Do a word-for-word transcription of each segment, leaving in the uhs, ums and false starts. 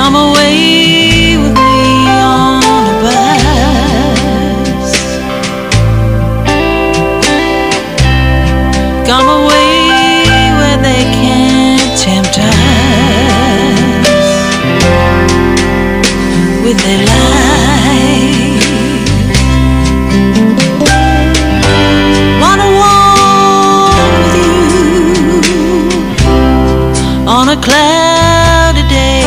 Come away with me on a bus. Come away where they can't tempt us with their lies. Wanna walk with you on a cloudy day,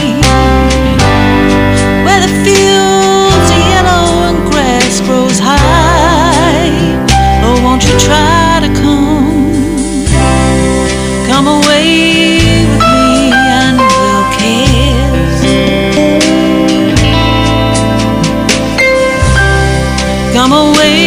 where the fields are yellow and grass grows high. Oh, won't you try to come, come away with me and we'll kiss. Come away